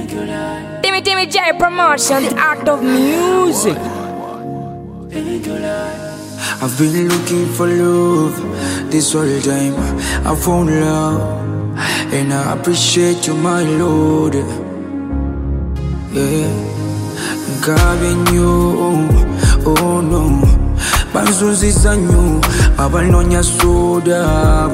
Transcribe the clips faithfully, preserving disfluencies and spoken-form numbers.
Timmy Timmy J Promotion, the art of music. I've been looking for love this whole time. I found love, and I appreciate you, my Lord. Yeah, God you, oh no, Banzuzi sanyu, Abanonya soda.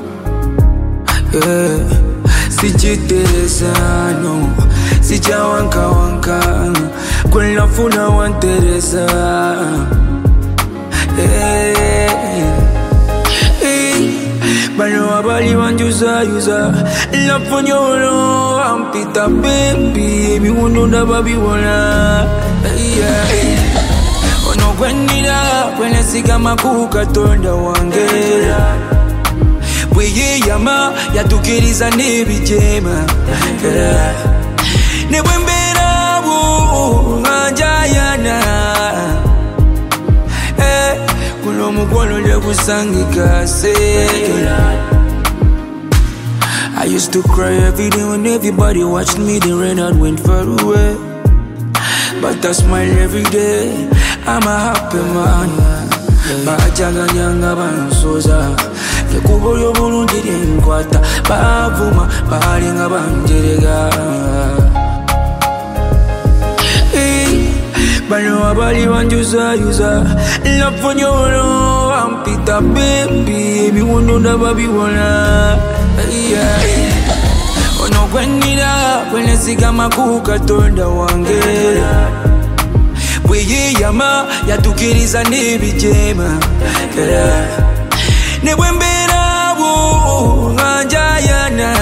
Yeah, sichiteresa no, sichawanka wanka, kwela funa wanteresa. Hey, hey, bano abali wanjuza yuza, la fonyolo ampita baby, mi wundo na babi wana. Yeah, ono kwenila kwene sigama kukatonda wangera. Bweye yama yatukiriza nebijema. Yeah, nebwembera bu ngajayana. I used to cry every day when everybody watched me. The rain out went far away, but I smile every day. I'm a happy man. Bajaga nyanga bansoza, kekubo yo bulungi nkwata, bavuma balinga banjerega. Bano abali wanjuza yuza, la fonyolo ampita baby, mi wundo na babi wana. Yeah, ono kwenila kwene sigama kukatonda wangera. Bweye yama yatukiriza nebijema. Yeah, nebwembera bu ngajayana.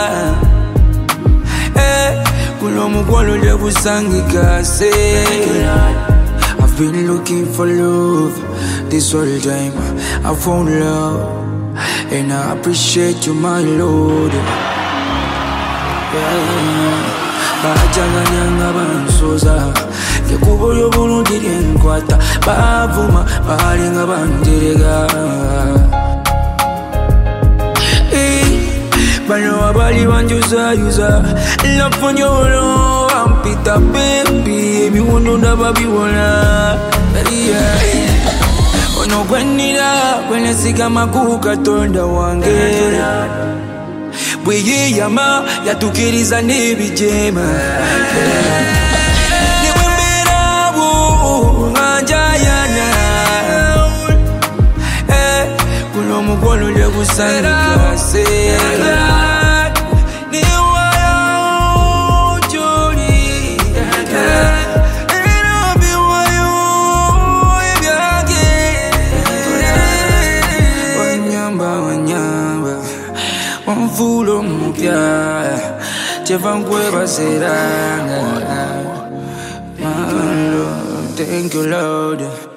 I've been looking for love this whole time. I found love, and I appreciate you, my Lord. Bajaga nyanga bansoza, kekubo yo bulungi nkwata, bavuma balinga banjerega. Bano abali wanjuza yuza, la fonyolo ampita baby, mi wundo na babi wana. Yeah, ono kwenila kwene sigama kukatonda wangera. Bweye yama yatukiriza nebijema. Nebwembera bu ngajayana. Kuno mugolo lye kusangika se. Fulo mupya, chevangwe baseranga. Thank you, Lord.